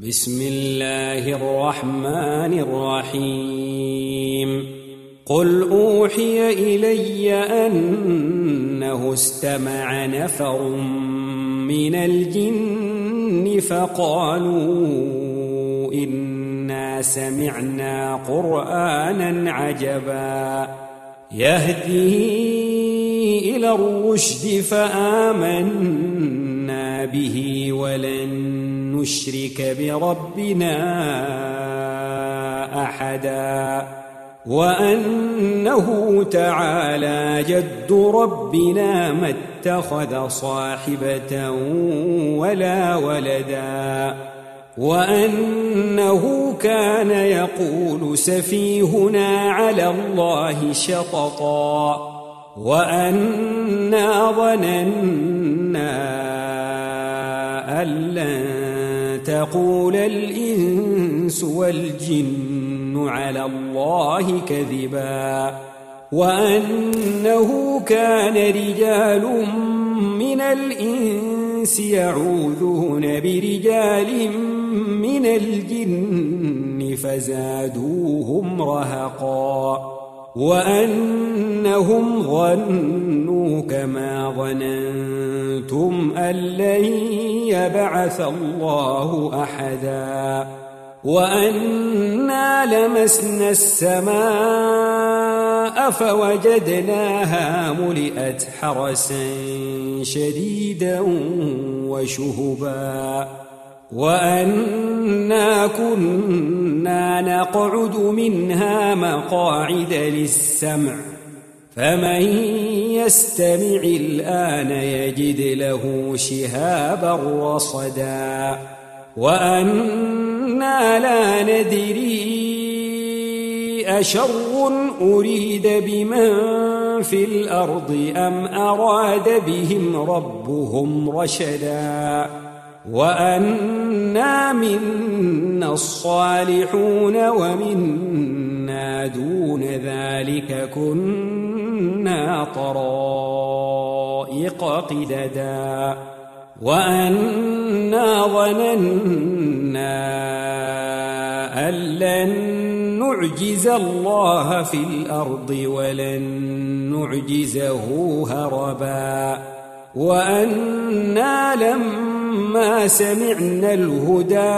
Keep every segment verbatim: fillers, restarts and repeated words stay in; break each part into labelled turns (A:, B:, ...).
A: بسم الله الرحمن الرحيم قل أوحي إلي أنه استمع نفر من الجن فقالوا إنا سمعنا قرآنا عجبا يهدي إلى الرشد فآمنا به ولن نشرك بربنا أحدا وأنه تعالى جد ربنا ما اتخذ صاحبة ولا ولدا وأنه كان يقول سفيهنا على الله شططا وأنا ظننا أن لن تقول الإنس والجن على الله كذبا وأنه كان رجال من الإنس يعوذون برجال من الجن فزادوهم رهقا وأنهم ظنوا كما ظننتم أن لن يبعث الله أحدا وأنا لمسنا السماء فوجدناها ملئت حرسا شديدا وشهبا وأنا كنا نقعد منها مقاعد للسمع فمن يستمع الآن يجد له شهابا رصدا وأنا لا ندري أشر أريد بمن في الأرض أم أراد بهم ربهم رشدا وأنا منا الصالحون ومنا دون ذلك كنا طرائق قددا وأنا ظننا أن لن نعجز الله في الأرض ولن نعجزه هربا وأنا لما سمعنا الهدى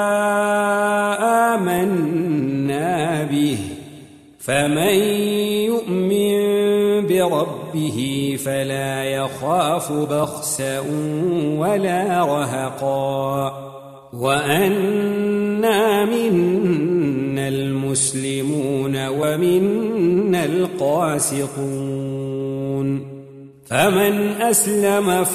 A: آمنا به فمن يؤمن بربه فلا يخاف بخسا ولا رهقا وأنا منا المسلمون ومنا القاسطون فمن أسلم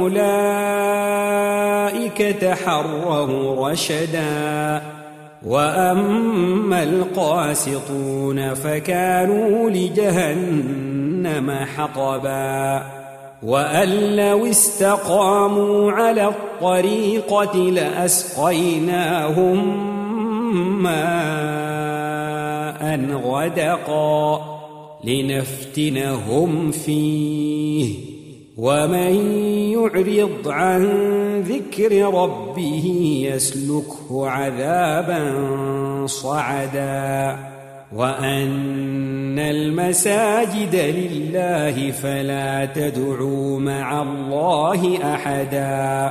A: فأولئك تحروا رشدا وأما القاسطون فكانوا لجهنم حطبا وأن لو استقاموا على الطريقة لأسقيناهم ماء غدقا لنفتنهم فيه ومن يعرض عن ذكر ربه يسلكه عذابا صعدا وأن المساجد لله فلا تدعوا مع الله أحدا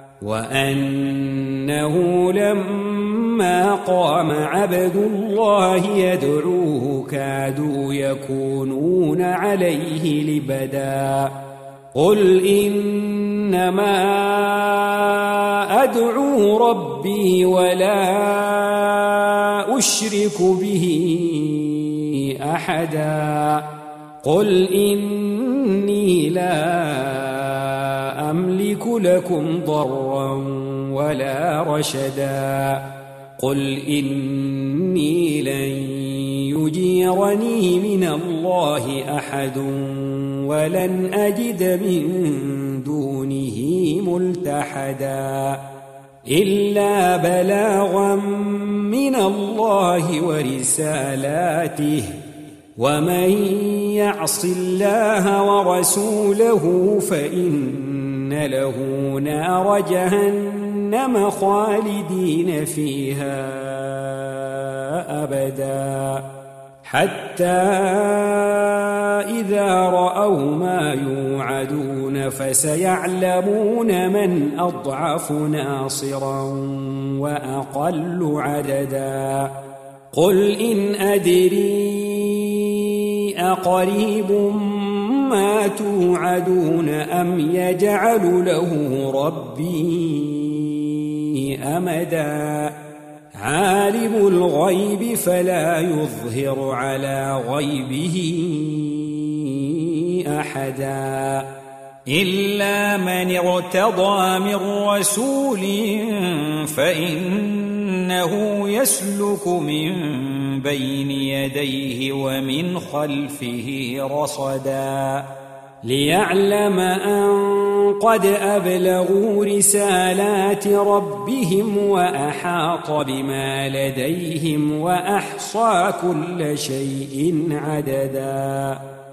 A: وأنه لما قام عبد الله يدعوه كادوا يكونون عليه لبدا قل إنما أدعو ربي ولا أشرك به أحدا قل إني لا أملك لكم ضرا ولا رشدا قل إني لن يجيرني من الله أحد ولن أجد من دونه ملتحدا إلا بلاغا من الله ورسالاته ومن يعص الله ورسوله فإن له نار جهنم جهنم خالدين فيها أبدا حتى إذا رأوا ما يوعدون فسيعلمون من أضعف ناصرا وأقل عددا قل إن أدري أقريب ما توعدون أم يجعل له ربي أمدا عالم الغيب فلا يظهر على غيبه أحدا إلا من ارتضى من رسول فإنه يسلك من بين يديه ومن خلفه رصدا ليعلم أن قد أبلغوا رسالات ربهم وأحاط بما لديهم وأحصى كل شيء عددا